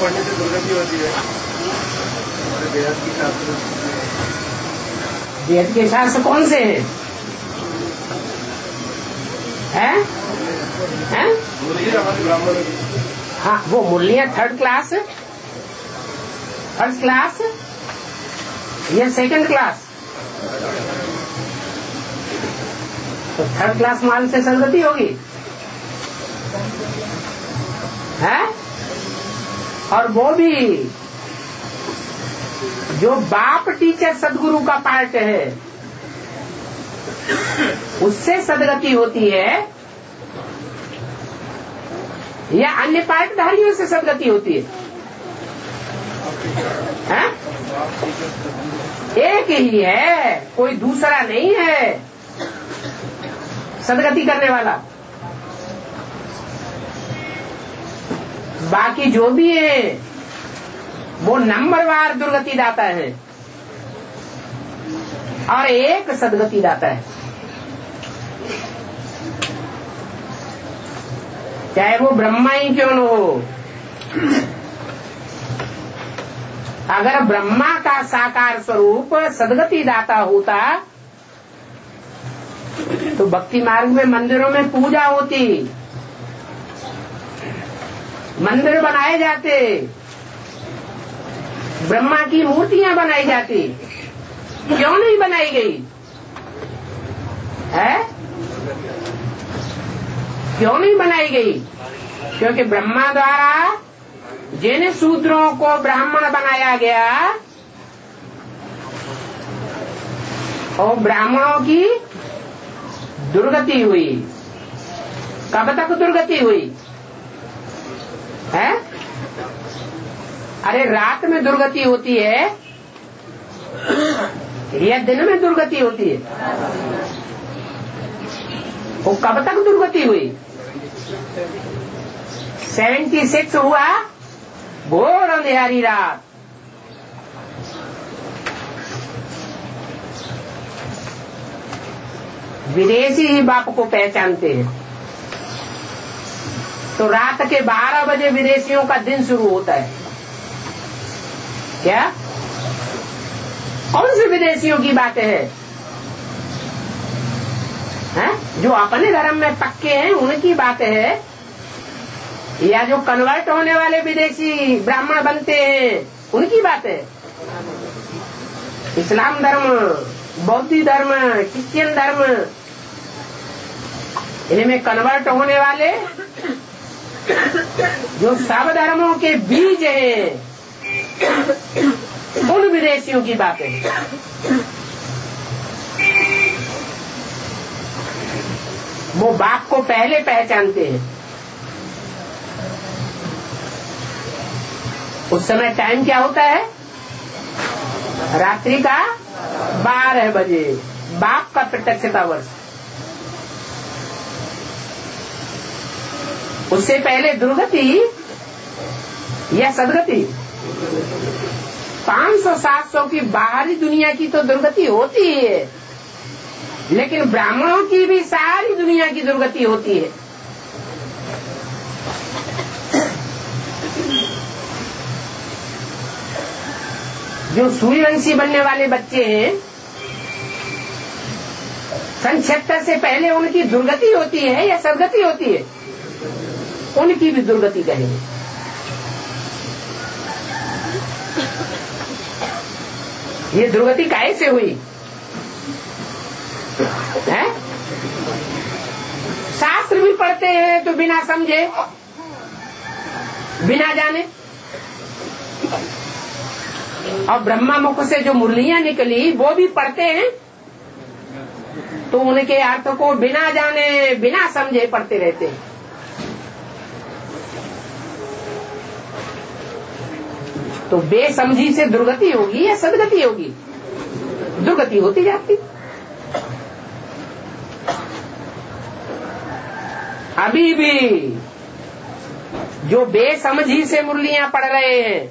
पढ़ने से दुर्गति होती है। वेद के शास्त्र कौन से हैं? हाँ, वो मुरलियाँ थर्ड क्लास, फर्स्ट क्लास या सेकंड क्लास? तो थर्ड क्लास माल से सदगति होगी है? और वो भी जो बाप टीचर सदगुरु का पार्ट है उससे सदगति होती है या अन्य पार्टधारियों से सदगति होती है? एक ही है, कोई दूसरा नहीं है सदगति करने वाला। बाकी जो भी है वो नंबरवार दुर्गति दाता है और एक सदगति दाता है। चाहे वो ब्रह्मा ही क्यों न हो, अगर ब्रह्मा का साकार स्वरूप सदगति दाता होता तो भक्ति मार्ग में मंदिरों में पूजा होती, मंदिर बनाए जाते, ब्रह्मा की मूर्तियां बनाई जाती। क्यों नहीं बनाई गई है? क्यों नहीं बनाई गई? क्योंकि ब्रह्मा द्वारा जिन शूद्रों को ब्राह्मण बनाया गया और ब्राह्मणों की दुर्गति हुई। कब तक दुर्गति हुई है? अरे रात में दुर्गति होती है या दिन में दुर्गति होती है? वो कब तक दुर्गति हुई? 76 हुआ घोर अंधेरी रात। विदेशी ही बाप को पहचानते हैं। तो रात के 12 बजे विदेशियों का दिन शुरू होता है। क्या? कौन से विदेशियों की बातें हैं? जो अपने धर्म में पक्के हैं उनकी बातें है या जो कन्वर्ट होने वाले विदेशी ब्राह्मण बनते हैं उनकी बात है? इस्लाम धर्म, बौद्ध धर्म, क्रिश्चियन धर्म, इनमें कन्वर्ट होने वाले जो सब धर्मों के बीज हैं उन विदेशियों की बातें हैं। वो बाप को पहले पहचानते हैं। उस समय टाइम क्या होता है? रात्रि का 12 बजे, बाप का प्रत्यक्षता वर्ष। उससे पहले दुर्गति या सदगति? 500-700 की बाहरी दुनिया की तो दुर्गति होती ही है, लेकिन ब्राह्मणों की भी सारी दुनिया की दुर्गति होती है। जो सूर्यवंशी बनने वाले बच्चे हैं, सन 76 से पहले उनकी दुर्गति होती है या सदगति होती है? उनकी भी दुर्गति कहेंगे। ये दुर्गति काहे से हुई है? शास्त्र भी पढ़ते हैं तो बिना समझे, बिना जाने, और ब्रह्मा मुख से जो मुरलियां निकली वो भी पढ़ते हैं तो उनके अर्थ को बिना जाने, बिना समझे पढ़ते रहते हैं। तो बेसमझी से दुर्गति होगी या सदगति होगी? दुर्गति होती जाती। अभी भी जो बेसमझी से मुरलियां पढ़ रहे हैं,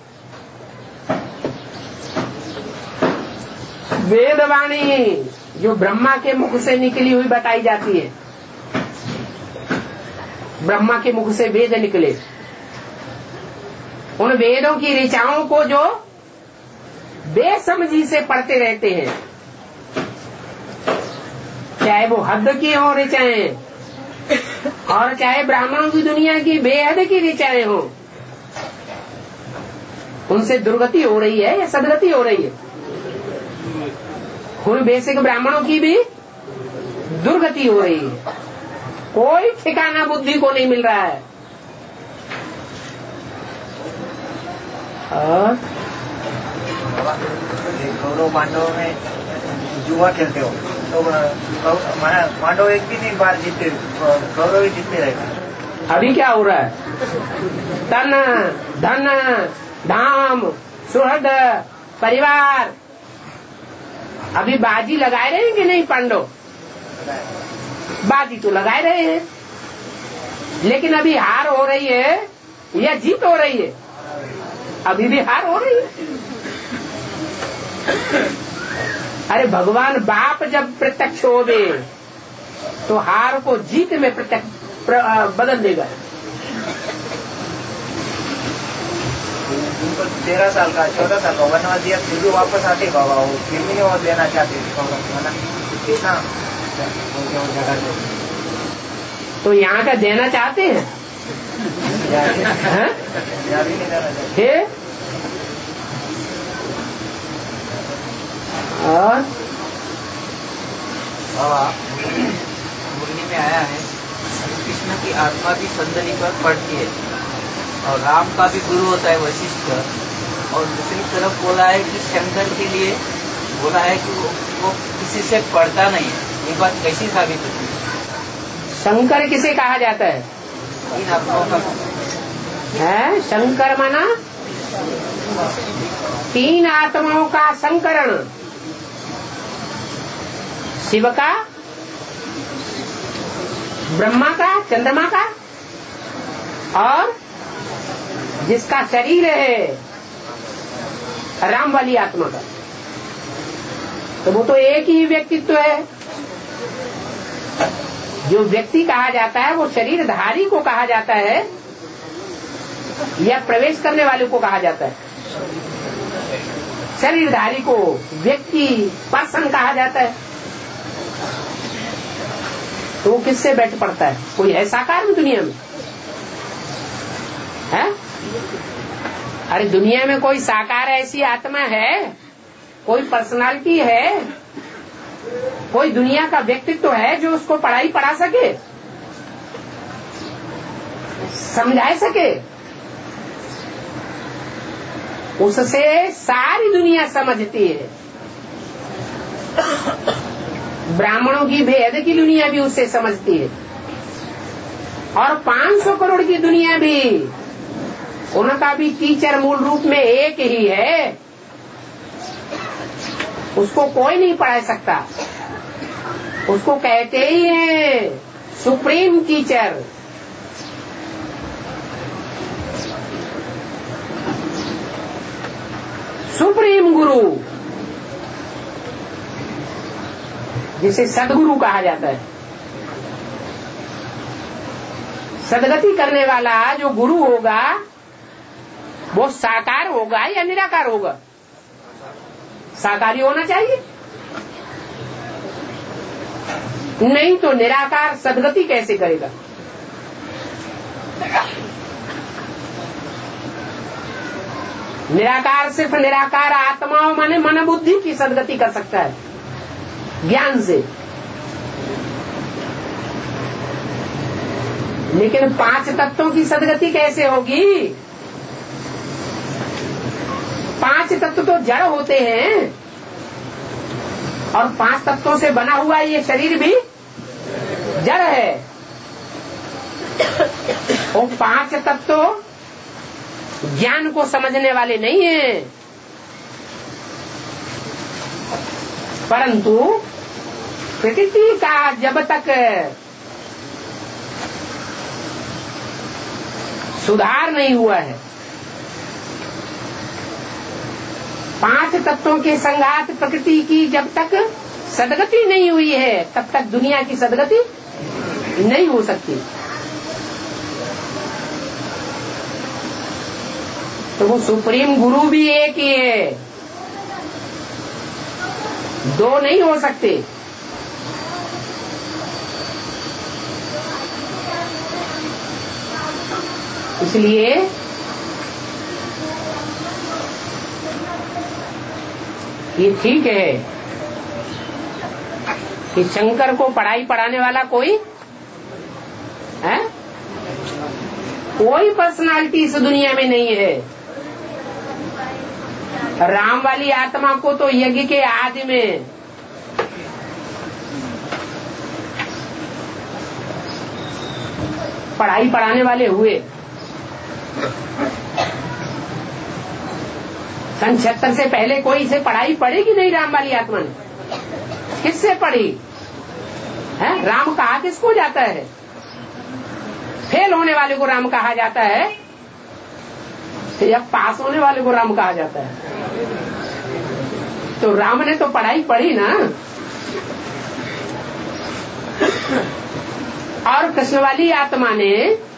वेदवाणी जो ब्रह्मा के मुख से निकली हुई बताई जाती है, ब्रह्मा के मुख से वेद निकले, उन वेदों की ऋचाओं को जो बेसमझी से पढ़ते रहते हैं, चाहे वो हद की हो ऋचाएं और चाहे ब्राह्मणों की दुनिया की बेहद की ऋचाएं हो, उनसे दुर्गति हो रही है या सदगति हो रही है? उन बेसिक ब्राह्मणों की भी दुर्गति हो रही है। कोई ठिकाना बुद्धि को नहीं मिल रहा है। और कौरव पांडवों में जुआ खेलते हो तो पांडव एक भी नहीं बार जीतते, कौरव ही जीतते रहेगा। अभी क्या हो रहा है? तन धन धाम सुहृद परिवार, अभी बाजी लगाए रहे हैं कि नहीं? पांडव बाजी तो लगाए रहे हैं, लेकिन अभी हार हो रही है या जीत हो रही है? अभी भी हार हो रही है। अरे भगवान बाप जब प्रत्यक्ष होवे तो हार को जीत में प्रत्यक्ष बदल देगा। उनको 13 साल का 14 साल का वनवास दिया, फिर भी वापस आते बाबा, वो फिर भी वो देना चाहते कितना तो यहाँ का देना चाहते हैं? और मुरली में आया है कृष्ण की आत्मा भी संदली पर पड़ती है और राम का भी गुरु होता है वशिष्ठ, और दूसरी तरफ बोला है कि शंकर के लिए बोला है कि वो किसी से पढ़ता नहीं है। ये बात कैसी साबित होती है? शंकर किसे कहा जाता है? इन आत्माओं का है शंकर माना तीन आत्माओं का संकरण, शिव का, ब्रह्मा का, चंद्रमा का, और जिसका शरीर है राम वाली आत्मा का। तो वो तो एक ही व्यक्तित्व है। जो व्यक्ति कहा जाता है वो शरीरधारी को कहा जाता है या प्रवेश करने वाले को कहा जाता है? शरीरधारी को व्यक्ति पर्सन कहा जाता है। तो वो किससे बैठ पड़ता है? कोई है साकार में दुनिया में? है? अरे दुनिया में कोई साकार ऐसी आत्मा है? कोई पर्सनालिटी है? कोई दुनिया का व्यक्तित्व है जो उसको पढ़ाई पढ़ा सके, समझा सके? उससे सारी दुनिया समझती है। ब्राह्मणों की भेद की दुनिया भी उससे समझती है, और 500 करोड़ की दुनिया भी, उनका भी टीचर मूल रूप में एक ही है। उसको कोई नहीं पढ़ा सकता। उसको कहते ही हैं सुप्रीम टीचर। सुप्रीम गुरु, जिसे सदगुरु कहा जाता है। सदगति करने वाला जो गुरु होगा वो साकार होगा या निराकार होगा? साकारी होना चाहिए, नहीं तो निराकार सदगति कैसे करेगा? निराकार सिर्फ निराकार आत्माओं माने मन बुद्धि की सदगति कर सकता है ज्ञान से, लेकिन 5 तत्वों की सदगति कैसे होगी? 5 तत्व तो जड़ होते हैं, और 5 तत्वों से बना हुआ ये शरीर भी जड़ है। और 5 तत्व ज्ञान को समझने वाले नहीं हैं, परंतु प्रकृति का जब तक सुधार नहीं हुआ है, 5 तत्वों के संघात प्रकृति की जब तक सदगति नहीं हुई है, तब तक दुनिया की सदगति नहीं हो सकती। तो वो सुप्रीम गुरु भी एक ही है, दो नहीं हो सकते। इसलिए ये ठीक है कि शंकर को पढ़ाई पढ़ाने वाला कोई है, कोई पर्सनालिटी इस दुनिया में नहीं है। राम वाली आत्मा को तो यज्ञ के आदि में पढ़ाई पढ़ाने वाले हुए। सन 76 से पहले कोई इसे पढ़ाई पढ़ी कि नहीं? राम वाली आत्मा ने किससे पढ़ी है? राम कहा किसको जाता है? फेल होने वाले को राम कहा जाता है या पास होने वाले को राम कहा जाता है? तो राम ने तो पढ़ाई पढ़ी ना। और कृष्ण वाली आत्मा ने,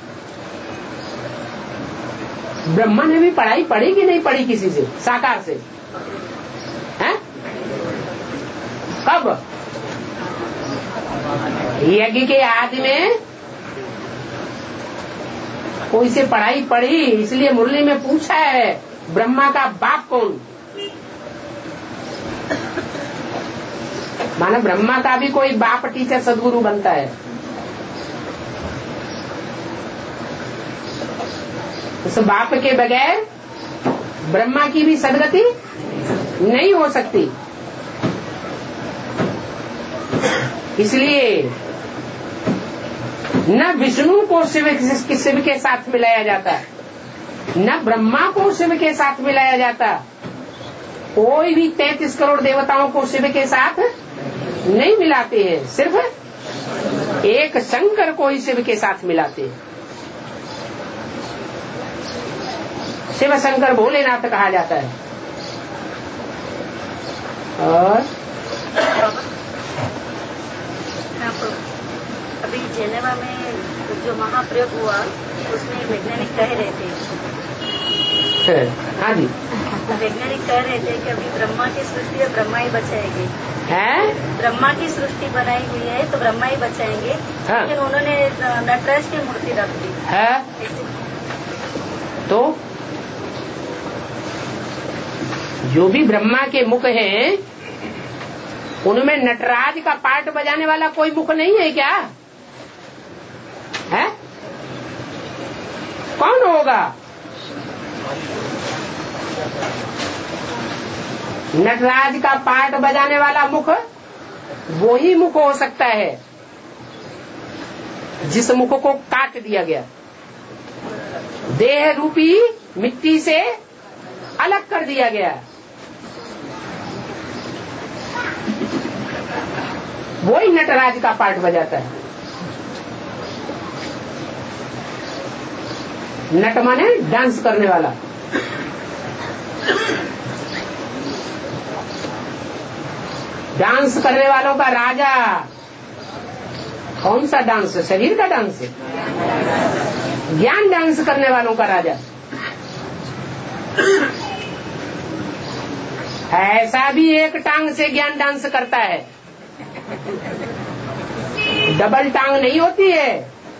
ब्रह्मा ने भी पढ़ाई पढ़ी कि नहीं पढ़ी किसी से, साकार से? हैं? कब? यज्ञ के आदि में कोई से पढ़ाई पढ़ी। इसलिए मुरली में पूछा है ब्रह्मा का बाप कौन? माना ब्रह्मा का भी कोई बाप टीचर सदगुरु बनता है। उस बाप के बगैर ब्रह्मा की भी सदगति नहीं हो सकती। इसलिए न विष्णु को शिव के साथ मिलाया जाता, न ब्रह्मा को शिव के साथ मिलाया जाता। कोई भी 33 करोड़ देवताओं को शिव के साथ नहीं मिलाते हैं, सिर्फ एक शंकर को ही शिव के साथ मिलाते हैं। शिव शंकर भोलेनाथ कहा जाता है। और अभी जेनेवा में जो महाप्रयोग हुआ उसमें वैज्ञानिक कह रहे थे, हाँ जी, वैज्ञानिक कह रहे थे कि अभी ब्रह्मा की सृष्टि है, ब्रह्मा ही बचाएंगे। है? ब्रह्मा की सृष्टि बनाई हुई है तो ब्रह्मा ही बचाएंगे। हाँ। लेकिन उन्होंने नटराज की मूर्ति रख दी है। तो जो भी ब्रह्मा के मुख हैं उनमें नटराज का पार्ट बजाने वाला कोई मुख नहीं है क्या? है? कौन होगा? नटराज का पार्ट बजाने वाला मुख वो ही मुख हो सकता है जिस मुख को काट दिया गया, देह रूपी मिट्टी से अलग कर दिया गया, वही नटराज का पार्ट बजाता है। नट माने डांस करने वाला। डांस करने वालों का राजा। कौन सा डांस? शरीर का डांस है। ज्ञान डांस करने वालों का राजा। ऐसा भी एक टांग से ज्ञान डांस करता है, डबल टांग नहीं होती है।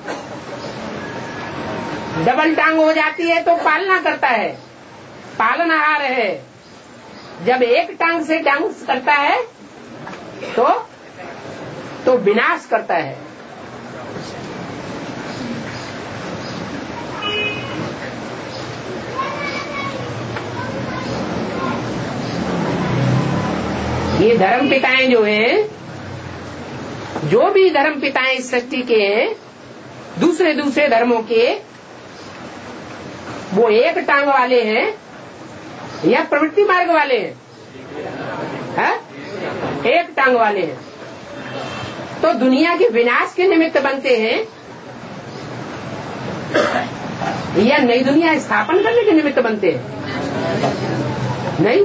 डबल टांग हो जाती है तो पालना करता है, पालनहार है। जब एक टांग से डांस करता है तो विनाश करता है। ये धर्म पिताएं जो हैं, जो भी धर्म पिताएं इस सृष्टि के हैं, दूसरे दूसरे धर्मों के, वो एक टांग वाले हैं या प्रवृत्ति मार्ग वाले हैं? है? एक टांग वाले हैं। तो दुनिया के विनाश के निमित्त बनते हैं या नई दुनिया स्थापन करने के निमित्त बनते हैं? नहीं।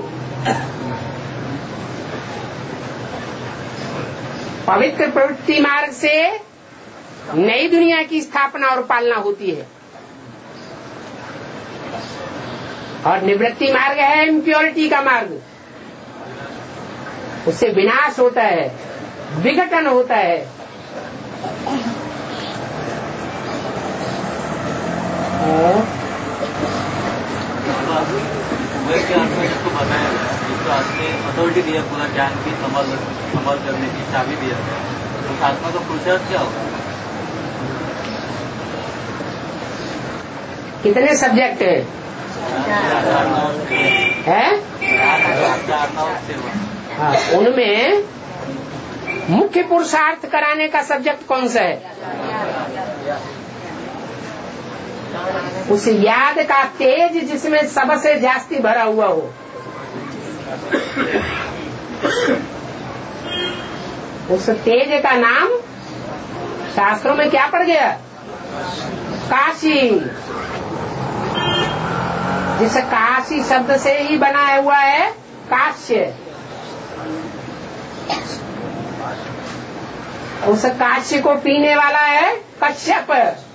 पवित्र प्रवृत्ति मार्ग से नई दुनिया की स्थापना और पालना होती है। और निवृत्ति मार्ग है इम्प्योरिटी का मार्ग। उससे विनाश होता है, विघटन होता है। वही ज्ञान में इसको बताया गया, जिसको आपने अथॉरिटी दिया, पूरा ज्ञान की संभाल करने की चाबी दिया गया, तो आत्मा का पुरुषार्थ क्या होगा? कितने सब्जेक्ट है? हाँ, उनमें मुख्य पुरुषार्थ कराने का सब्जेक्ट कौन सा है? उस याद का तेज जिसमें सबसे जास्ती भरा हुआ हो। उस तेज का नाम शास्त्रों में क्या पड़ गया? काशी। जिस काशी शब्द से ही बनाया हुआ है काश्य। उस काश्य को पीने वाला है कश्यप।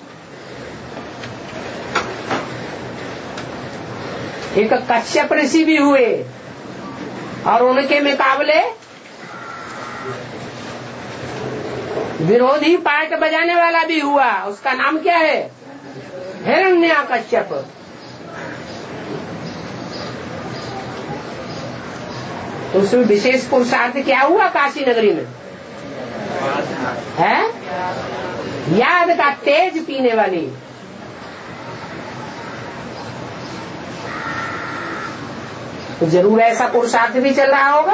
एक कश्यप ऋषि भी हुए और उनके मुकाबले विरोधी पार्ट बजाने वाला भी हुआ। उसका नाम क्या है? हिरण्यकश्यप। तो उसमें विशेष पुरुषार्थ क्या हुआ काशी नगरी में? है याद का तेज पीने वाली। तो जरूर ऐसा पुरुषार्थ भी चल रहा होगा।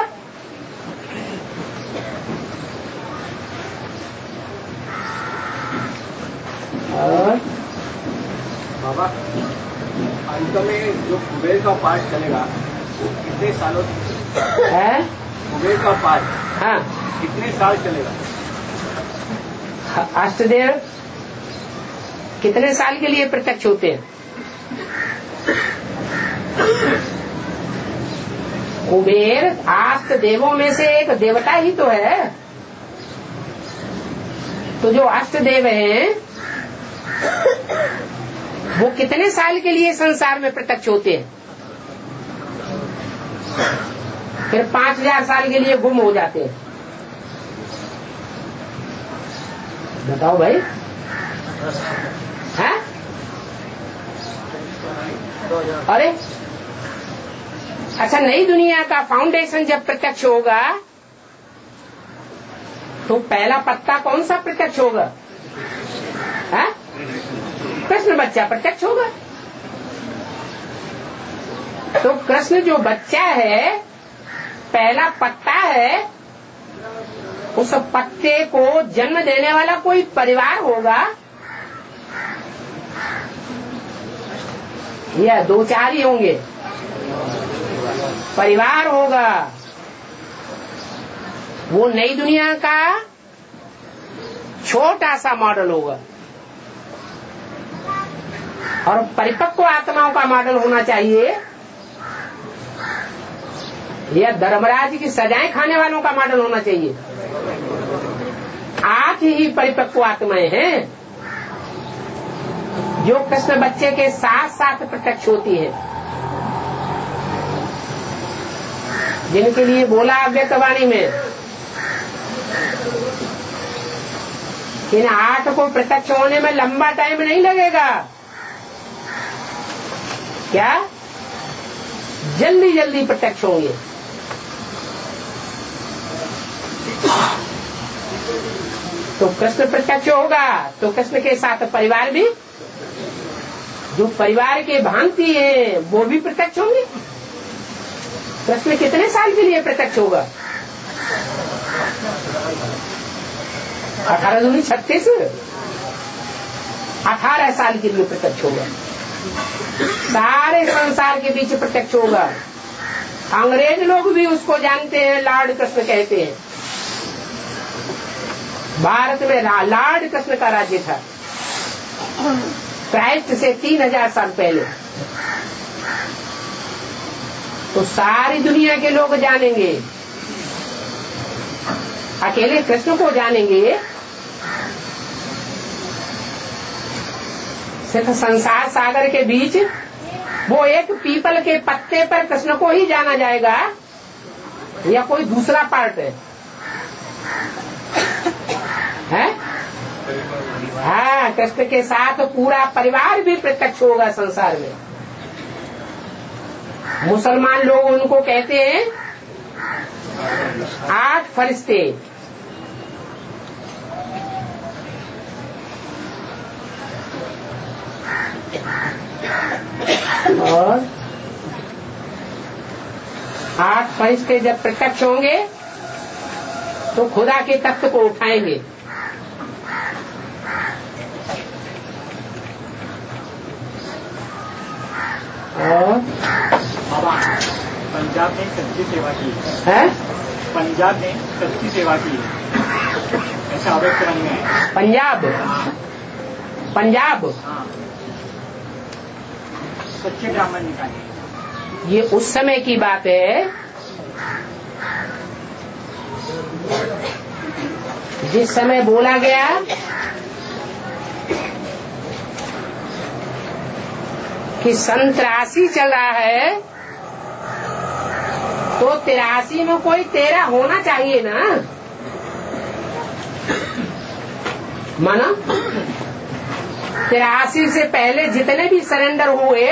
और बाबा, अंत में जो कुबेर का पाठ चलेगा वो कितने सालों है? कुबेर का पाठ हाँ, कितने साल चलेगा? अष्टदेव कितने साल के लिए प्रत्यक्ष होते हैं? कुबेर अष्ट देवों में से एक देवता ही तो है। तो जो अष्ट देव हैं वो कितने साल के लिए संसार में प्रत्यक्ष होते हैं? फिर 5000 साल के लिए गुम हो जाते हैं। बताओ भाई। है? अरे अच्छा, नई दुनिया का फाउंडेशन जब प्रत्यक्ष होगा तो पहला पत्ता कौन सा प्रत्यक्ष होगा? है? कृष्ण बच्चा प्रत्यक्ष होगा। तो कृष्ण जो बच्चा है, पहला पत्ता है, उस पत्ते को जन्म देने वाला कोई परिवार होगा या 2-4 ही होंगे? परिवार होगा। वो नई दुनिया का छोटा सा मॉडल होगा और परिपक्व आत्माओं का मॉडल होना चाहिए या धर्मराज की सजाएं खाने वालों का मॉडल होना चाहिए? 8 ही परिपक्व आत्माएं हैं जो कृष्ण बच्चे के साथ साथ प्रत्यक्ष होती है, जिनके लिए बोला अव्यक्तवाणी में इन 8 को प्रत्यक्ष होने में लंबा टाइम नहीं लगेगा। क्या? जल्दी जल्दी प्रत्यक्ष होंगे। तो कृष्ण प्रत्यक्ष होगा तो कृष्ण के साथ परिवार भी, जो परिवार के भांति हैं वो भी प्रत्यक्ष होंगे। कृष्ण कितने साल के लिए प्रत्यक्ष होगा? 18 दूनी 36, 18 साल के लिए प्रत्यक्ष होगा। सारे संसार के बीच प्रत्यक्ष होगा। अंग्रेज लोग भी उसको जानते हैं, लॉर्ड कृष्ण कहते हैं। भारत में लॉर्ड कृष्ण का राज्य था क्राइस्ट से 3000 साल पहले। तो सारी दुनिया के लोग जानेंगे, अकेले कृष्ण को जानेंगे। सिर्फ संसार सागर के बीच वो एक पीपल के पत्ते पर कृष्ण को ही जाना जाएगा या कोई दूसरा पार्ट है? हाँ, कृष्ण के साथ पूरा परिवार भी प्रत्यक्ष होगा संसार में। मुसलमान लोग उनको कहते हैं 8 फरिश्ते। और 8 फरिश्ते जब प्रत्यक्ष होंगे तो खुदा के तख्त को उठाएंगे। और पंजाब ने सच्ची सेवा की है, पंजाब ने सच्ची सेवा की ऐसा अवैतरण में है। पंजाब हाँ, सच्चे ब्राह्मण निकाले। ये उस समय की बात है जिस समय बोला गया कि सन 83 चल रहा है तो 83 में कोई 13 होना चाहिए ना, माना 83 से पहले जितने भी सरेंडर हुए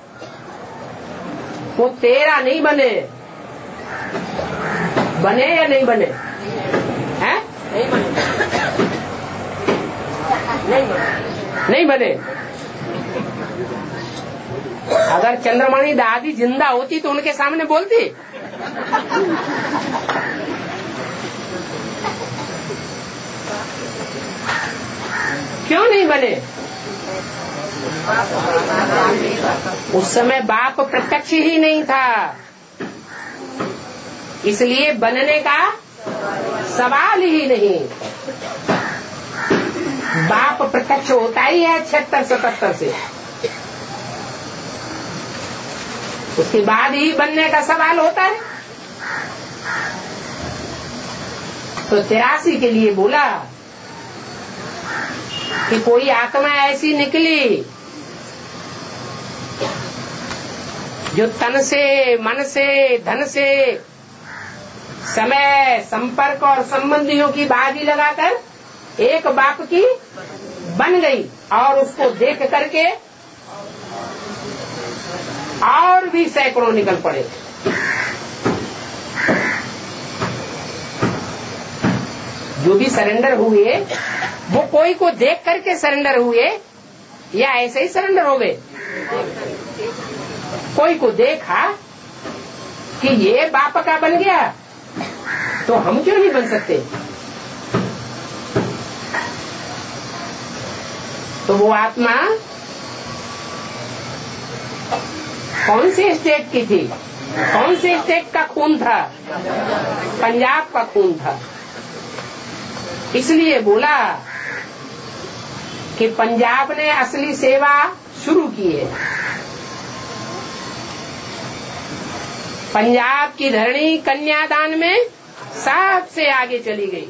वो 13 नहीं बने या नहीं बने? हैं? नहीं बने। अगर चंद्रमणि दादी जिंदा होती तो उनके सामने बोलती। क्यों नहीं बने? उस समय बाप प्रत्यक्ष ही नहीं था, इसलिए बनने का सवाल ही नहीं। बाप प्रत्यक्ष होता ही है 76-77 से, उसके बाद ही बनने का सवाल होता है। तो 83 के लिए बोला कि कोई आत्मा ऐसी निकली जो तन से, मन से, धन से, समय, संपर्क और संबंधियों की बाजी लगाकर एक बाप की बन गई और उसको देख करके और भी सैकड़ों निकल पड़े। जो भी सरेंडर हुए वो कोई को देख करके सरेंडर हुए या ऐसे ही सरेंडर हो गए? कोई को देखा कि ये बाप का बन गया तो हम क्यों नहीं बन सकते? तो वो आत्मा कौन से स्टेट की थी? कौन से स्टेट का खून था? पंजाब का खून था। इसलिए बोला कि पंजाब ने असली सेवा शुरू की है। पंजाब की धरणी कन्यादान में सबसे आगे चली गई।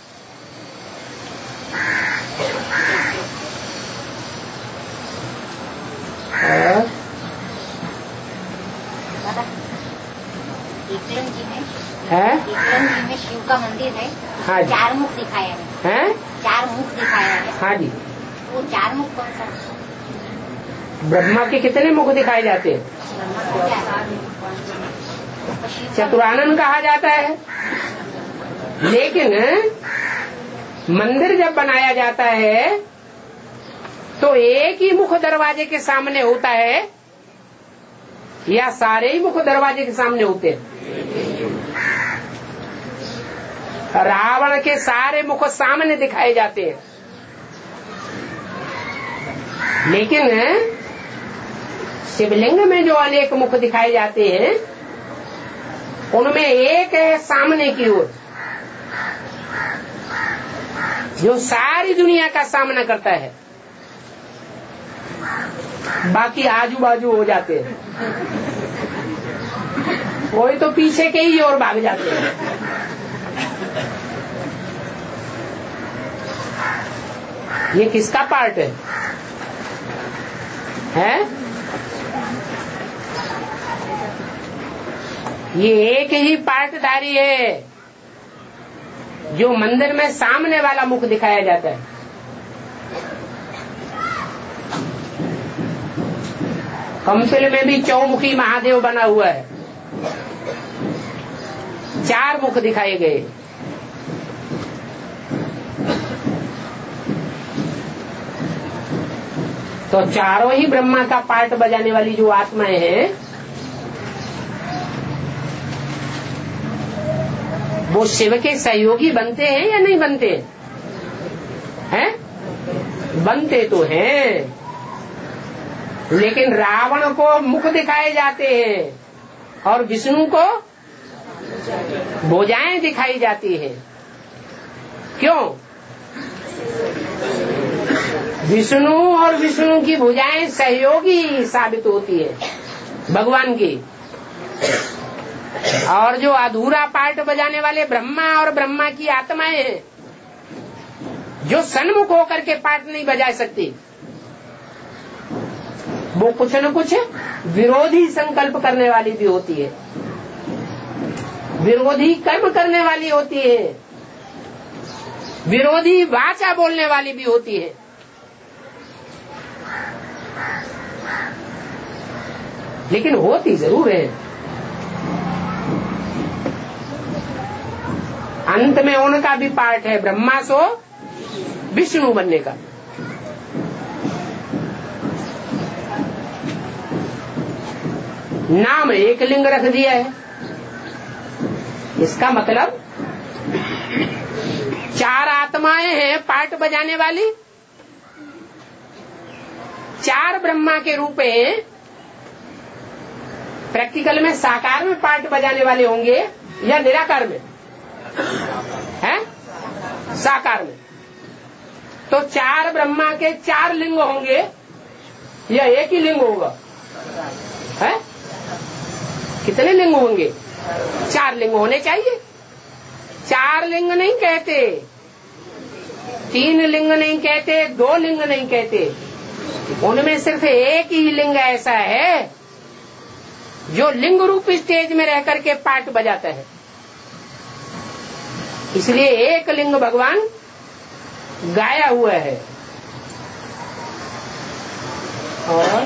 एकलन जी में है? एकलन जी में शिव का मंदिर है। हाँ जी। 4 मुख दिखाया है। 4 मुख दिखाया है। हाँ जी। वो 4 मुख कौन सा? ब्रह्मा के कितने मुख दिखाए जाते हैं? चतुरानन कहा जाता है। लेकिन मंदिर जब बनाया जाता है तो एक ही मुख दरवाजे के सामने होता है या सारे ही मुख दरवाजे के सामने होते हैं? रावण के सारे मुख सामने दिखाए जाते हैं, लेकिन शिवलिंग में जो अनेक मुख दिखाए जाते हैं उनमें एक है सामने की ओर जो सारी दुनिया का सामना करता है, बाकी आजू बाजू हो जाते हैं। कोई तो पीछे के ही ओर भाग जाते हैं। ये किसका पार्ट है? ये एक ही पार्टधारी है जो मंदिर में सामने वाला मुख दिखाया जाता है। कंपिल में भी चौमुखी महादेव बना हुआ है, 4 मुख दिखाए गए। तो चारों ही ब्रह्मा का पार्ट बजाने वाली जो आत्माएं हैं वो शिव के सहयोगी बनते हैं या नहीं बनते हैं? बनते तो हैं, लेकिन रावण को मुख दिखाए जाते हैं और विष्णु को भुजाएं दिखाई जाती है। क्यों? विष्णु और विष्णु की भुजाएं सहयोगी साबित होती है भगवान की, और जो अधूरा पार्ट बजाने वाले ब्रह्मा और ब्रह्मा की आत्माएं हैं जो सन्मुख होकर के पार्ट नहीं बजा सकती, वो कुछ न कुछ विरोधी संकल्प करने वाली भी होती है, विरोधी कर्म करने वाली होती है, विरोधी वाचा बोलने वाली भी होती है। लेकिन होती जरूर है। अंत में उनका भी पार्ट है, ब्रह्मा सो विष्णु बनने का। नाम एक लिंग रख दिया है, इसका मतलब 4 आत्माएं हैं पार्ट बजाने वाली, 4 ब्रह्मा के रूप हैं। प्रैक्टिकल में साकार में पार्ट बजाने वाले होंगे या निराकार में हैं? साकार में। तो 4 ब्रह्मा के 4 लिंग होंगे या एक ही लिंग होगा? है कितने लिंग होंगे? 4 लिंग होने चाहिए। 4 लिंग नहीं कहते, 3 लिंग नहीं कहते, 2 लिंग नहीं कहते, उनमें सिर्फ एक ही लिंग ऐसा है जो लिंग रूप स्टेज में रह करके पार्ट बजाता है। इसलिए एक लिंग भगवान गाया हुआ है। और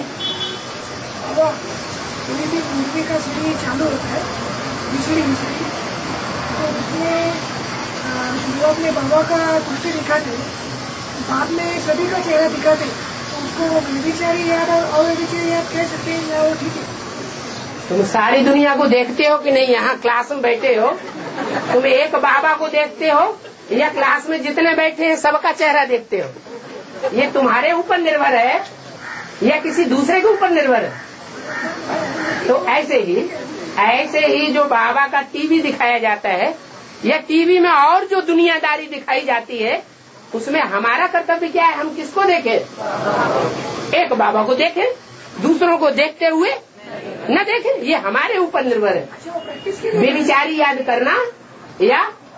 मूर्ति का सीढ़ी चालू होता है, दूसरी तो उसमें शुरुआत में बाबा का दृष्टि दिखाते, बाद में सभी का चेहरा दिखाते, तो उसको व्यभिचारी याद और अव्यभिचारी याद कह सकते हैं या वो ठीक है? तुम सारी दुनिया को देखते हो कि नहीं? यहाँ क्लास में बैठे हो, तुम एक बाबा को देखते हो या क्लास में जितने बैठे हैं सबका चेहरा देखते हो? ये तुम्हारे ऊपर निर्भर है या किसी दूसरे के ऊपर निर्भर है? तो ऐसे ही जो बाबा का टीवी दिखाया जाता है या टीवी में और जो दुनियादारी दिखाई जाती है, उसमें हमारा कर्तव्य क्या है? हम किसको देखें? एक बाबा को देखें, दूसरों को देखते हुए न देखें, ये हमारे ऊपर निर्भर है। बेविचारी याद करना या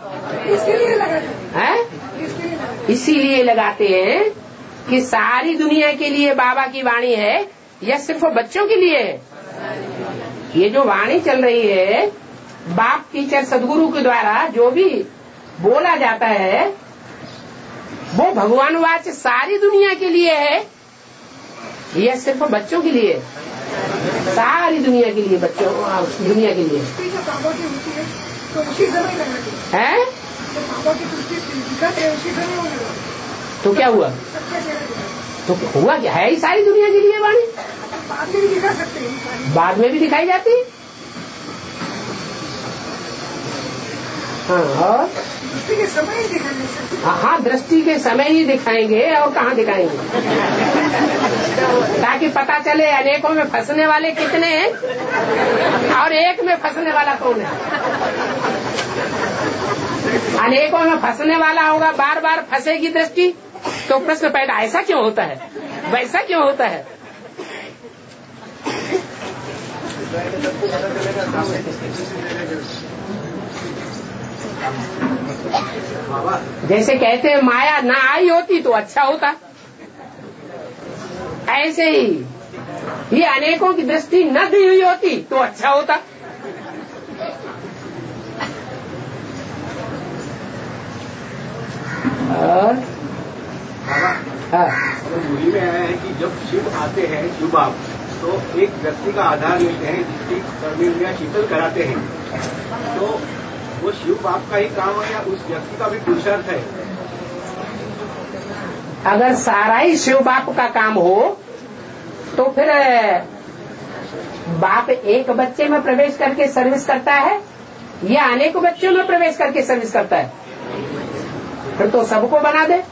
है इसीलिए लगाते हैं कि सारी दुनिया के लिए बाबा की वाणी है या सिर्फ बच्चों के लिए है? ये जो वाणी चल रही है बाप टीचर सदगुरु के द्वारा जो भी बोला जाता है वो भगवान वाच सारी दुनिया के लिए है या सिर्फ बच्चों के लिए? सारी दुनिया के लिए, बच्चों दुनिया के लिए है। तो क्या हुआ? तो हुआ क्या है? सारी दुनिया के लिए वाणी बाद में भी दिखाई जाती है। हाँ, और दृष्टि के समय ही दिखाएंगे। हाँ, दृष्टि के समय ही दिखाएंगे, और कहाँ दिखाएंगे? ताकि पता चले अनेकों में फंसने वाले कितने हैं और एक में फंसने वाला कौन है। अनेकों में फंसने वाला होगा, बार बार फंसेगी दृष्टि, तो प्रश्न पैदा ऐसा क्यों होता है, वैसा क्यों होता है? जैसे कहते हैं माया ना आई होती तो अच्छा होता, ऐसे ही ये अनेकों की दृष्टि न दी हुई होती तो अच्छा होता। बाबा, मूवी में आया है कि जब शिव आते हैं शिव बाप, तो एक व्यक्ति का आधार लेते हैं जिसकी कर्मी शीतल कराते हैं, तो वो शिव बाप का ही काम है या उस व्यक्ति का भी पुरुषार्थ है? अगर सारा ही शिव बाप का काम हो तो फिर बाप एक बच्चे में प्रवेश करके सर्विस करता है या अनेक बच्चों में प्रवेश करके सर्विस करता है? फिर तो सबको बना दे।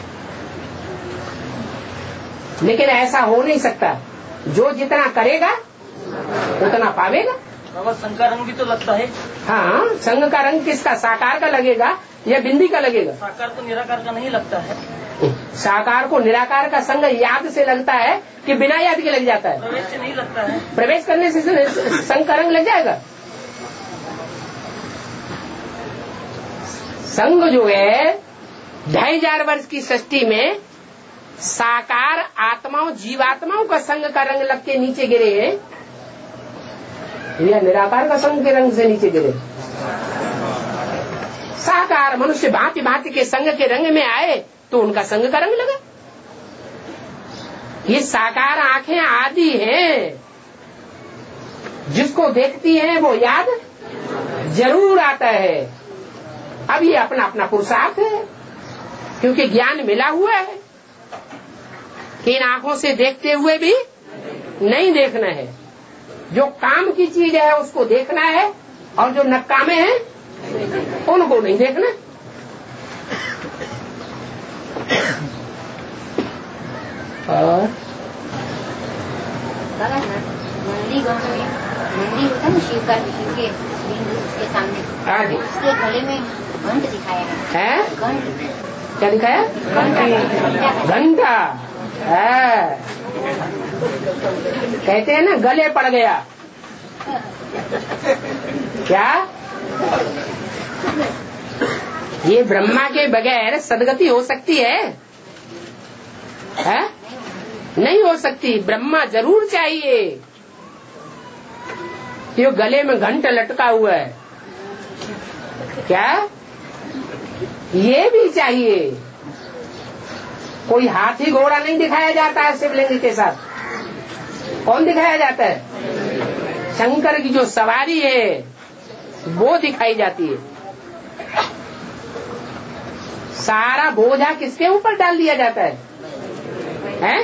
लेकिन ऐसा हो नहीं सकता, जो जितना करेगा उतना पावेगा। बाबा संघ का रंग भी तो लगता है। हाँ, संघ का रंग किसका? साकार का लगेगा या बिंदी का लगेगा? साकार तो निराकार का नहीं लगता है। साकार को निराकार का संग याद से लगता है कि बिना याद के लग जाता है? प्रवेश से नहीं लगता है। प्रवेश करने से संग का रंग लग जाएगा। संग जो है 2500 वर्ष की सृष्टि में साकार आत्माओं जीवात्माओं का संग का रंग लग के नीचे गिरे या निराकार का संग के रंग से नीचे गिरे? साकार मनुष्य भांति भांति के संग के रंग में आए तो उनका संग का रंग लगा। ये साकार आंखें आदि हैं, जिसको देखती हैं वो याद जरूर आता है। अब ये अपना अपना पुरुषार्थ है, क्योंकि ज्ञान मिला हुआ है कि इन आंखों से देखते हुए भी नहीं देखना है। जो काम की चीज है उसको देखना है, और जो नकामे हैं उनको नहीं देखना। और नंदी गांव में नंदी होता ना शिव के लिंग उसके सामने, उसके गले में घंट दिखाया है। घंट क्या दिखाया? घंटा। कहते हैं ना गले पड़ गया। क्या ये ब्रह्मा के बगैर सदगति हो सकती है? नहीं हो सकती। ब्रह्मा जरूर चाहिए। ये गले में घंटा लटका हुआ है, क्या ये भी चाहिए? कोई हाथी घोड़ा नहीं दिखाया जाता है शिवलिंग के साथ। कौन दिखाया जाता है? शंकर की जो सवारी है वो दिखाई जाती है। सारा बोझा किसके ऊपर डाल दिया जाता है? हैं?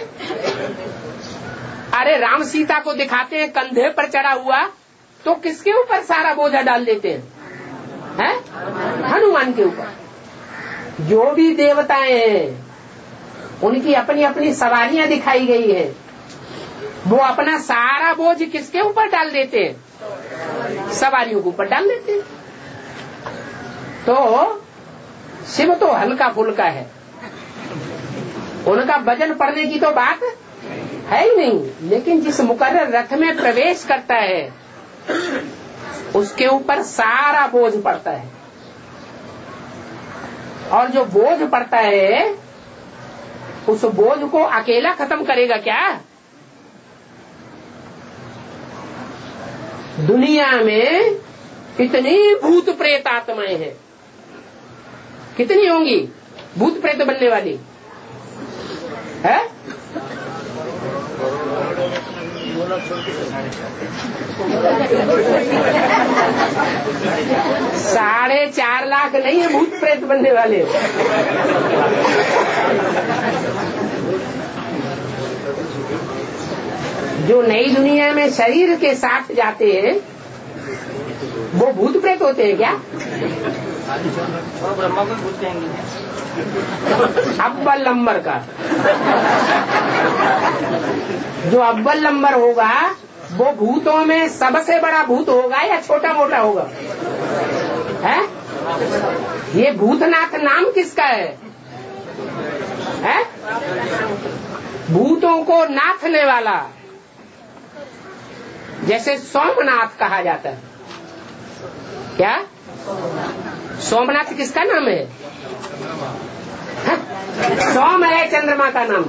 अरे राम सीता को दिखाते हैं कंधे पर चढ़ा हुआ, तो किसके ऊपर सारा बोझा डाल देते हैं? हैं? हनुमान के ऊपर। जो भी देवताएं हैं उनकी अपनी अपनी सवारियां दिखाई गई है, वो अपना सारा बोझ किसके ऊपर डाल देते हैं? सवारियों के ऊपर डाल देते हैं। तो शिव तो हल्का फुल्का है, उनका वजन पड़ने की तो बात है ही नहीं। लेकिन जिस मुकर्रर रथ में प्रवेश करता है उसके ऊपर सारा बोझ पड़ता है, और जो बोझ पड़ता है उस बोझ को अकेला खत्म करेगा क्या? दुनिया में कितनी भूत प्रेत आत्माएं हैं, कितनी होंगी भूत प्रेत बनने वाली है? 4.5 लाख नहीं है भूत प्रेत बनने वाले। जो नई दुनिया में शरीर के साथ जाते हैं वो भूत प्रेत होते हैं क्या? ब्रह्मा को भूत कहेंगे। अव्वल नंबर का जो अव्वल नंबर होगा वो भूतों में सबसे बड़ा भूत होगा या छोटा मोटा होगा? है? ये भूतनाथ नाम किसका है? भूतों को नाथने वाला, जैसे सोमनाथ कहा जाता है। क्या सोमनाथ किसका नाम है? सोम है चंद्रमा का नाम।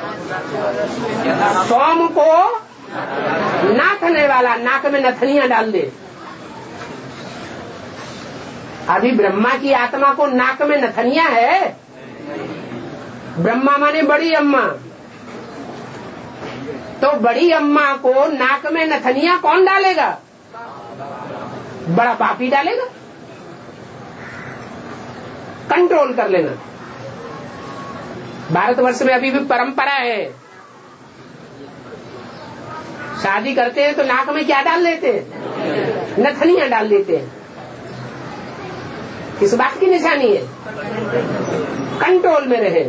सोम को नाथने वाला, नाक में नथनियां डाल दे। अभी ब्रह्मा की आत्मा को नाक में नथनियां है ब्रह्मा माने बड़ी अम्मा। तो बड़ी अम्मा को नाक में नथनिया कौन डालेगा? बड़ा पापी डालेगा। कंट्रोल कर लेना। भारतवर्ष में अभी भी परंपरा है, शादी करते हैं तो नाक में क्या डाल लेते हैं? नथनिया डाल लेते हैं। किस बात की निशानी है? कंट्रोल में रहे।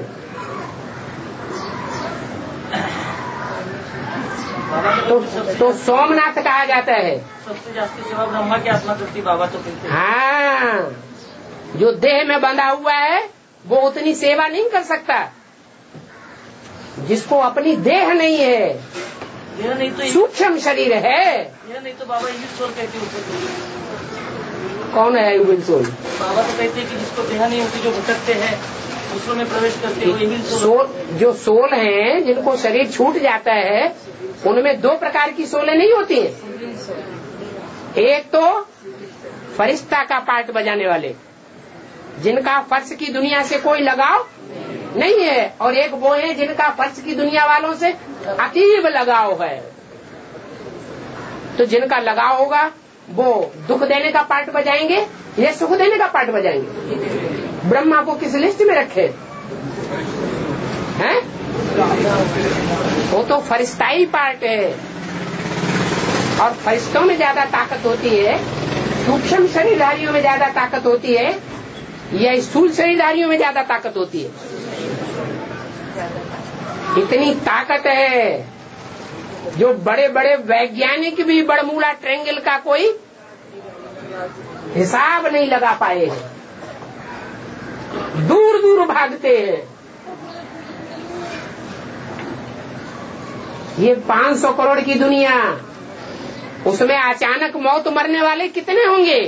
तो सोमनाथ कहा जाता है। सबसे जास्ती सेवा ब्रह्मा की आत्मा करती बाबा तो कहते हैं। हाँ, जो देह में बंधा हुआ है वो उतनी सेवा नहीं कर सकता। जिसको अपनी देह नहीं है, यह नहीं तो सूक्ष्म शरीर है, यह नहीं तो बाबा इंग्लिश सोल कहते हैं। कौन है इंग्लिश सोल? बाबा तो कहते हैं कि जिसको देह नहीं होती, जो भटकते हैं, दूसरों में प्रवेश करते हैं, वो इंग्लिश सोल। जो सोल हैं, जिनको शरीर छूट जाता है, उनमें दो प्रकार की सोलें नहीं होती हैं। एक तो फरिश्ता का पार्ट बजाने वाले, जिनका फर्श की दुनिया से कोई लगाव नहीं है, और एक वो है जिनका फर्श की दुनिया वालों से अतीब लगाव है। तो जिनका लगाव होगा वो दुख देने का पार्ट बजाएंगे या सुख देने का पार्ट बजाएंगे? ब्रह्मा को किस लिस्ट में रखे हैं? वो तो फरिश्ताई पार्ट है, और फरिश्तों में ज्यादा ताकत होती है, सूक्ष्म शरीरधारियों में ज्यादा ताकत होती है, या स्थूल शरीरधारियों में ज्यादा ताकत होती है? इतनी ताकत है जो बड़े बड़े वैज्ञानिक भी बरमूडा ट्रायंगल का कोई हिसाब नहीं लगा पाए हैं। दूर दूर भागते हैं। ये 500 करोड़ की दुनिया, उसमें अचानक मौत मरने वाले कितने होंगे?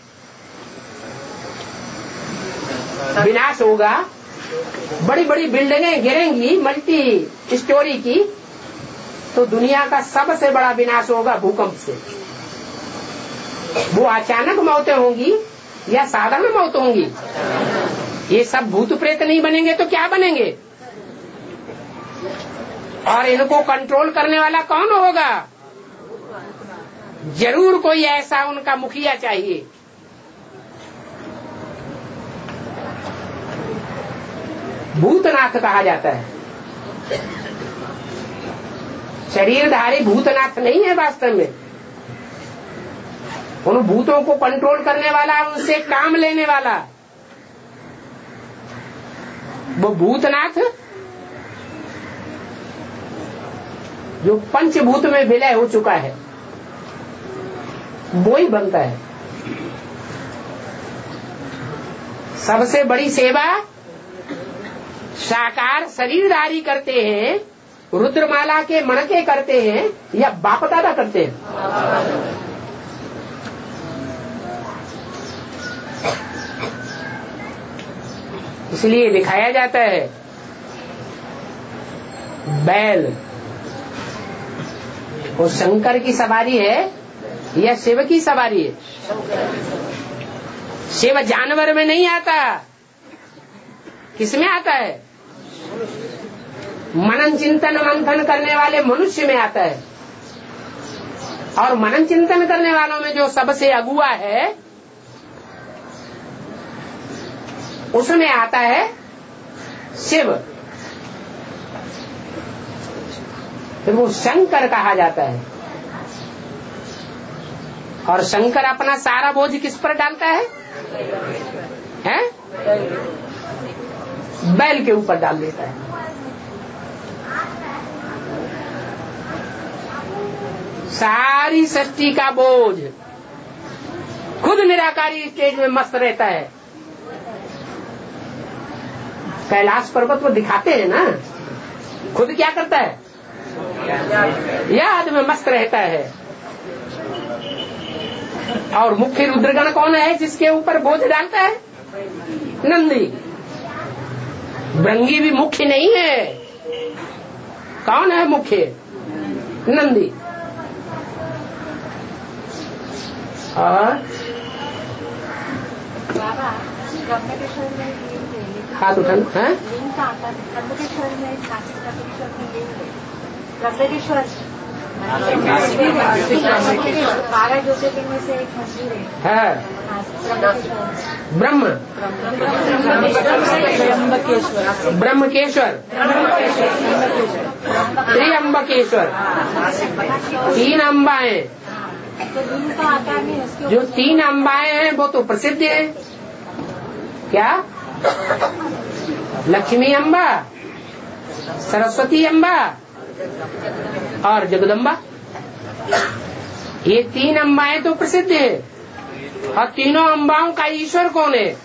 विनाश होगा, बड़ी बड़ी बिल्डिंगें गिरेंगी मल्टी स्टोरी की, तो दुनिया का सबसे बड़ा विनाश होगा भूकंप से। वो अचानक मौतें होंगी या साधारण मौत होंगी? ये सब भूत प्रेत नहीं बनेंगे तो क्या बनेंगे? और इनको कंट्रोल करने वाला कौन होगा? जरूर कोई ऐसा उनका मुखिया चाहिए। भूतनाथ कहा जाता है। शरीरधारी भूतनाथ नहीं है वास्तव में। उन भूतों को कंट्रोल करने वाला, उनसे काम लेने वाला वो भूतनाथ जो पंचभूत में विलय हो चुका है, वो ही बनता है। सबसे बड़ी सेवा साकार शरीरधारी करते हैं, रुद्रमाला के मणके करते हैं, या बाप दादा करते हैं? इसलिए दिखाया जाता है बैल वो शंकर की सवारी है या शिव की सवारी है? शिव जानवर में नहीं आता, किसमें आता है? मनन चिंतन मंथन करने वाले मनुष्य में आता है। और मनन चिंतन करने वालों में जो सबसे अगुआ है, उसमें आता है शिव। फिर वो शंकर कहा जाता है। और शंकर अपना सारा बोझ किस पर डालता है? बैल के ऊपर डाल देता है। सारी सृष्टि का बोझ खुद निराकारी स्टेज में मस्त रहता है। कैलाश पर्वत को दिखाते हैं ना, खुद क्या करता है? याद में मस्त रहता है। और मुख्य रुद्रगण कौन है जिसके ऊपर बोझ डालता है? नंदी। भृंगी भी मुख्य नहीं है। कौन है मुख्य? नंदी। और बाबा ब्रह्म के शरीर में हाथ उठाना है। लिंग का आकार त्र्यंबकेश्वर में नासिक त्र्यंबकेश्वर में लिंग है। त्र्यंबकेश्वर 12 ज्योतिर्लिंग में से एक मंदिर है। ब्रह्म ब्रह्मकेश्वर त्र्यंबकेश्वर 3 अम्बाएं। तो लिंग का आकार नहीं है उसके जो 3 अम्बाएं हैं वो तो प्रसिद्ध है। क्या? लक्ष्मी अम्बा, सरस्वती अम्बा और जगदम्बा। ये 3 अम्बाएं तो प्रसिद्ध है। और तीनों अम्बाओं का ईश्वर कौन है?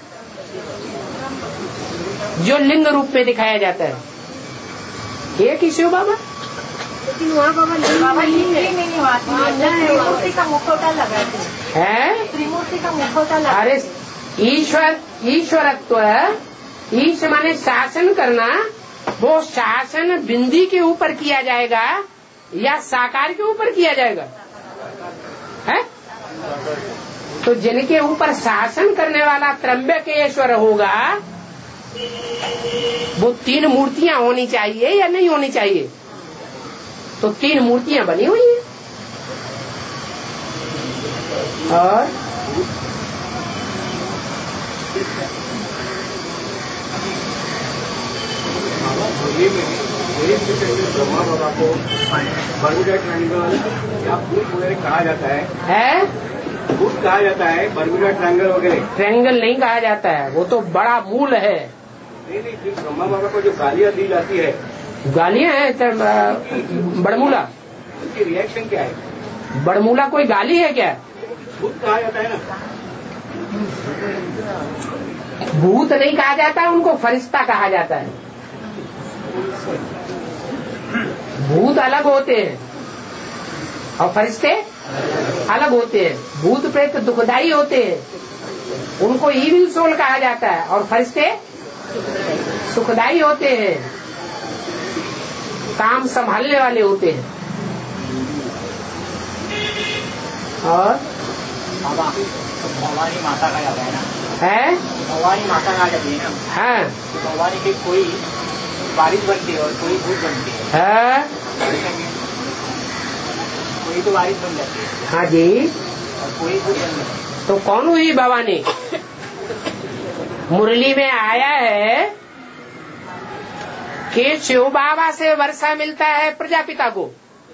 जो लिंग रूप में दिखाया जाता है एक ही शिव बाबा। लेकिन वहाँ बाबा लिंग नहीं त्रिमूर्ति का मुखौटा लगाते है। त्रिमूर्ति का मुखौटा लगा। अरे ईश्वरत्व ईश माने शासन करना। वो शासन बिंदी के ऊपर किया जाएगा या साकार के ऊपर किया जाएगा? है तो जिनके ऊपर शासन करने वाला त्र्यंबकेश्वर होगा वो 3 मूर्तियां होनी चाहिए या नहीं होनी चाहिए? तो 3 मूर्तियां बनी हुई है। और ब्रह्मा बाबा को बर्मुडा ट्रायंगल या भूत वगैरह कहा जाता है। भूत कहा जाता है, बर्मुडा ट्रायंगल वगैरह। ट्रायंगल नहीं कहा जाता है, वो तो बड़ा मूल है। नहीं, ब्रह्मा बाबा को जो गालियाँ दी जाती है, गालियाँ हैं बड़मूला। उसकी रिएक्शन क्या है? बड़मूला कोई गाली है क्या? भूत कहा जाता है ना। भूत नहीं कहा जाता है, उनको फरिश्ता कहा जाता है। भूत अलग होते हैं और फरिश्ते अलग होते हैं। भूत प्रेत दुखदाई होते हैं, उनको ईविल सोल कहा जाता है। और फरिश्ते सुखदाई होते हैं, काम संभालने वाले होते हैं। और भवानी माता का जाता है ना। है भवानी माता का जाती है ना। हाँ तो भवानी की कोई बारिश बनती है और कोई भूत बनती है। कोई तो बारिश बन जाती है। हाँ जी। और कोई भूत बन जाती है। तो कौन हुई भवानी? मुरली में आया है कि शिव बाबा से वर्षा मिलता है प्रजापिता को,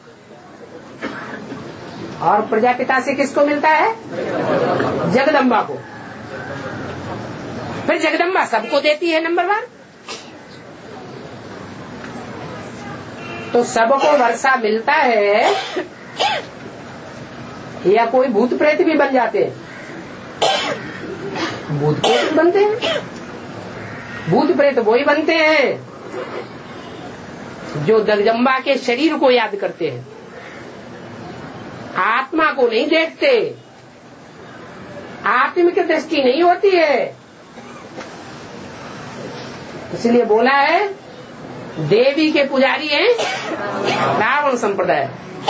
और प्रजापिता से किसको मिलता है? जगदम्बा को। फिर जगदम्बा सबको देती है नंबर 1। तो सबको वर्षा मिलता है या कोई भूत प्रेत भी बन जाते हैं? भूत प्रेत बनते हैं। भूत प्रेत वही बनते हैं जो जगदम्बा के शरीर को याद करते हैं, आत्मा को नहीं देखते। आत्मिक दृष्टि नहीं होती है। इसलिए बोला है देवी के पुजारी हैं रावण संप्रदाय।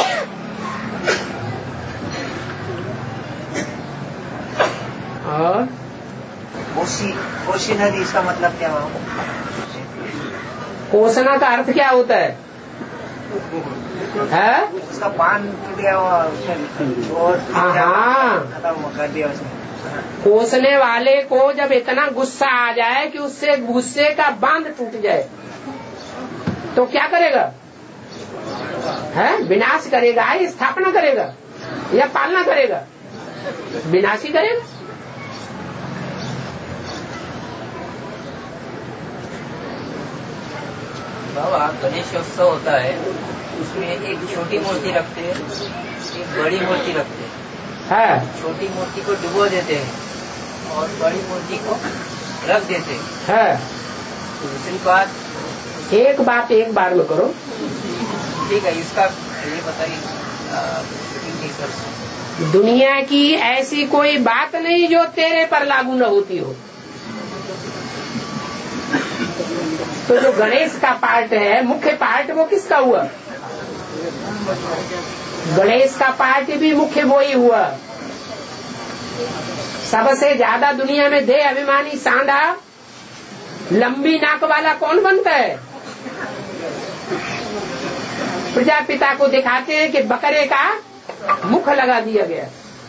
और कोशी नदी, इसका मतलब क्या हुआ? कोसना का अर्थ क्या होता है? उसका बांध टूट गया और खत्म कर दिया उसने। कोसने वाले को जब इतना गुस्सा आ जाए कि उससे गुस्से का बांध टूट जाए तो क्या करेगा? विनाश करेगा, स्थापना करेगा या पालना करेगा? विनाश ही करेगा। बाबा गणेशोत्सव होता है, उसमें एक छोटी मूर्ति रखते हैं, एक बड़ी मूर्ति रखते हैं। छोटी मूर्ति को डुबो देते हैं और बड़ी मूर्ति को रख देते हैं। दूसरी बात, एक बात एक बार में करो। ठीक है, इसका ये बताइए। दुनिया की ऐसी कोई बात नहीं जो तेरे पर लागू न होती हो। तो जो गणेश का पार्ट है, मुख्य पार्ट, वो किसका हुआ? गणेश का पार्ट भी मुख्य वो ही हुआ। सबसे ज्यादा दुनिया में देह अभिमानी सांडा लंबी नाक वाला कौन बनता है? प्रजापिता को दिखाते हैं कि बकरे का मुख लगा दिया गया।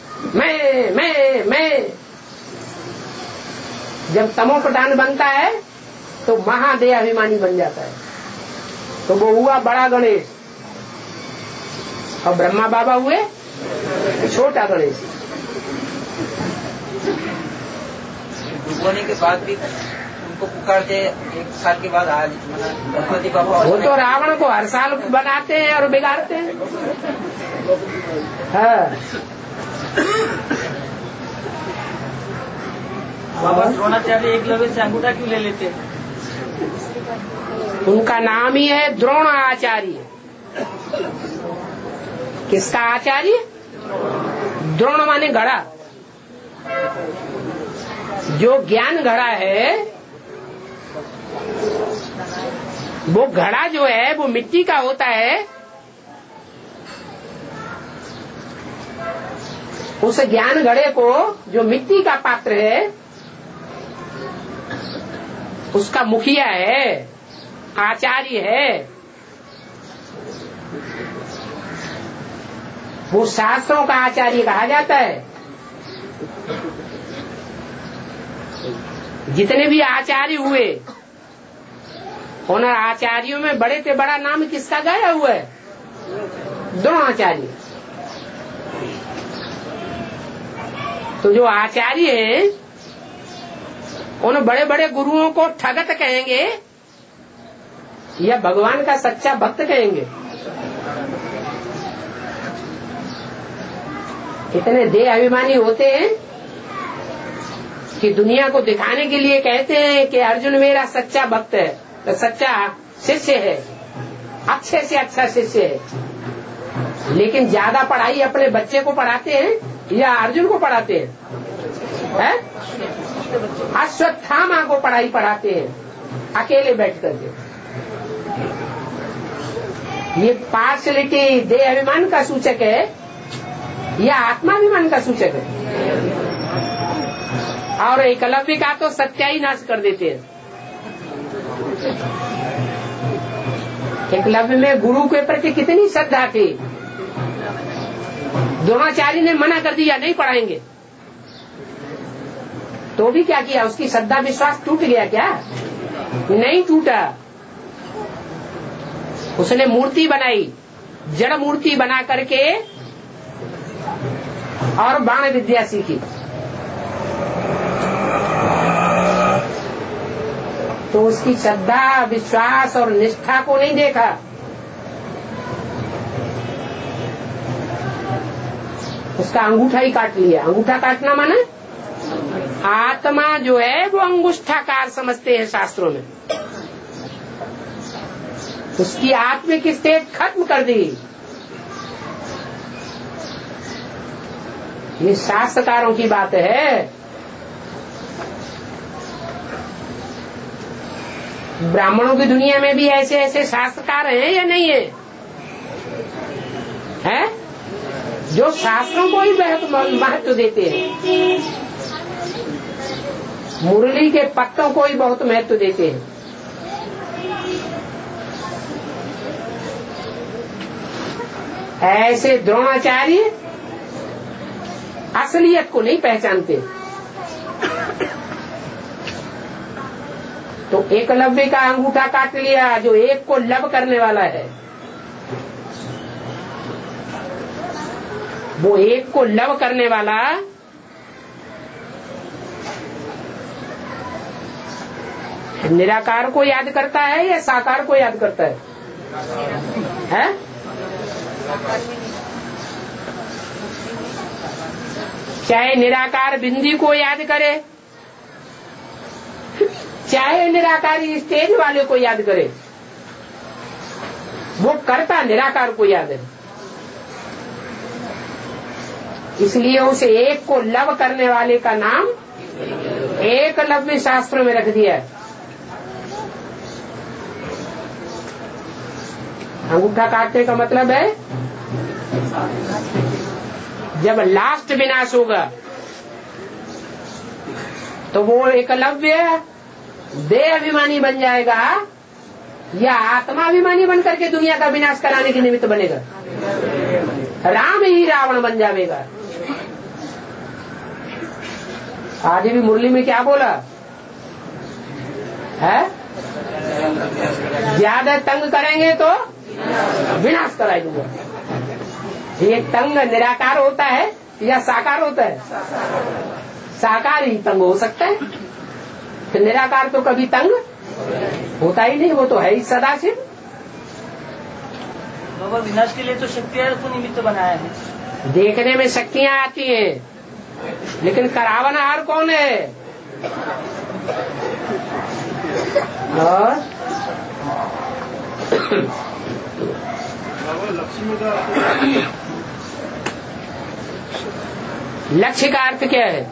मैं जब तमो प्रधान बनता है तो महादेहाभिमानी बन जाता है, तो वो हुआ बड़ा गणेश, और ब्रह्मा बाबा हुए छोटा गणेश। डूबने के बाद भी उनको पुकारते 1 साल के बाद आज गणपति बाबा। वो तो रावण को हर साल बनाते हैं और बिगाड़ते हैं। हाँ। बाबा द्रोणाचार्य एकलव्य से अंगूठा क्यों ले लेते? उनका नाम ही है द्रोणाचार्य। किसका आचार्य? द्रोण माने घड़ा। जो ज्ञान घड़ा है, वो घड़ा जो है वो मिट्टी का होता है। उस ज्ञान घड़े को, जो मिट्टी का पात्र है, उसका मुखिया है, आचार्य है। वो शास्त्रों का आचार्य कहा जाता है। जितने भी आचार्य हुए, उन आचार्यों में बड़े से बड़ा नाम किसका गाया हुआ है? द्रोणाचार्य। तो जो आचार्य हैं, उन बड़े बड़े गुरुओं को ठगत कहेंगे या भगवान का सच्चा भक्त कहेंगे? कितने देह अभिमानी होते हैं कि दुनिया को दिखाने के लिए कहते हैं कि अर्जुन मेरा सच्चा भक्त है, तो सच्चा शिष्य है, अच्छे से अच्छा शिष्य है। लेकिन ज्यादा पढ़ाई अपने बच्चे को पढ़ाते हैं या अर्जुन को पढ़ाते हैं? अश्वत्थामा को पढ़ाई पढ़ाते हैं अकेले बैठ करके। ये पार्शलिटी देह अभिमान का सूचक है या आत्माभिमान का सूचक है? और एकलव्य का तो सत्यानाश कर देते हैं। एकलव्य में गुरु के प्रति कितनी श्रद्धा थी। द्रोणाचार्य ने मना कर दिया, नहीं पढ़ाएंगे, तो भी क्या किया? उसकी श्रद्धा विश्वास टूट गया क्या? नहीं टूटा। उसने मूर्ति बनाई, जड़ मूर्ति बना करके, और बाण विद्या सीखी। तो उसकी श्रद्धा विश्वास और निष्ठा को नहीं देखा। उसका अंगूठा ही काट लिया। अंगूठा काटना माने आत्मा जो है वो अंगुष्ठाकार समझते हैं शास्त्रों में। उसकी आत्मिक स्टेट खत्म कर दी। ये शास्त्रकारों की बात है। ब्राह्मणों की दुनिया में भी ऐसे ऐसे शास्त्रकार हैं या नहीं है? हैं? जो शास्त्रों को ही बहुत महत्व देते हैं, मुरली के पत्तों को ही बहुत महत्व देते हैं। ऐसे द्रोणाचार्य असलियत को नहीं पहचानते। तो एकलव्य का अंगूठा काट लिया, जो एक को लब करने वाला है। वो एक को लब करने वाला निराकार को याद करता है या साकार को याद करता है? हैं? चाहे निराकार बिंदी को याद करे, चाहे निराकारी स्टेज वाले को याद करे, वो करता निराकार को याद है। इसलिए उस एक को लव करने वाले का नाम एकलव्य शास्त्रों में रख दिया। अंगूठा काटने का मतलब है जब लास्ट विनाश होगा तो वो एकलव्य देह अभिमानी बन जाएगा या आत्माभिमानी बन करके दुनिया का विनाश कराने के निमित्त बनेगा? राम ही रावण बन जाएगा। आज भी मुरली में क्या बोला है? ज्यादा तंग करेंगे तो विनाश कराई दूंगा। ये तंग निराकार होता है या साकार होता है? साकार ही तंग हो सकता है, तो निराकार तो कभी तंग होता ही नहीं, वो तो है ही सदाशिव। बाबा विनाश के लिए तो शक्तियां को निमित्त बनाया है। देखने में शक्तियां आती हैं, लेकिन करावनहार कौन है? और लक्ष्य का अर्थ क्या है?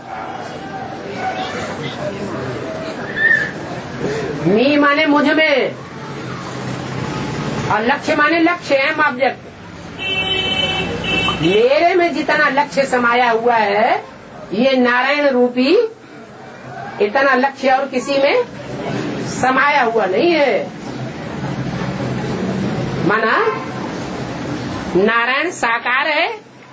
मी माने मुझ में, और लक्ष्य माने लक्ष्य है, ऑब्जेक्ट। मेरे में जितना लक्ष्य समाया हुआ है, ये नारायण रूपी इतना लक्ष्य और किसी में समाया हुआ नहीं है। माना नारायण साकार है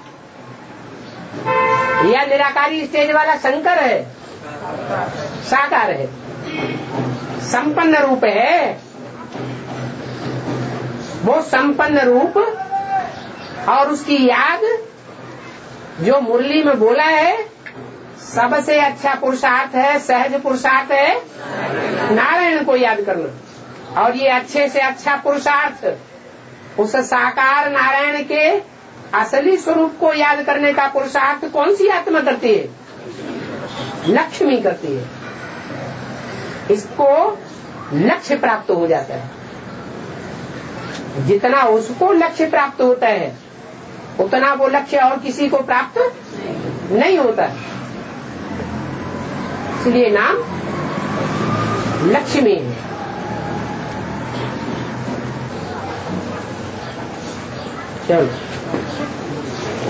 या निराकारी स्टेज वाला शंकर है? साकार है, संपन्न रूप है। वो संपन्न रूप और उसकी याद जो मुरली में बोला है, सबसे अच्छा पुरुषार्थ है, सहज पुरुषार्थ है नारायण को याद करना। और ये अच्छे से अच्छा पुरुषार्थ उस साकार नारायण के असली स्वरूप को याद करने का पुरुषार्थ कौन सी आत्मा करती है? लक्ष्मी करती है। इसको लक्ष्य प्राप्त हो जाता है। जितना उसको लक्ष्य प्राप्त होता है, उतना वो लक्ष्य और किसी को प्राप्त नहीं होता। इसलिए नाम लक्ष्मी है। चलो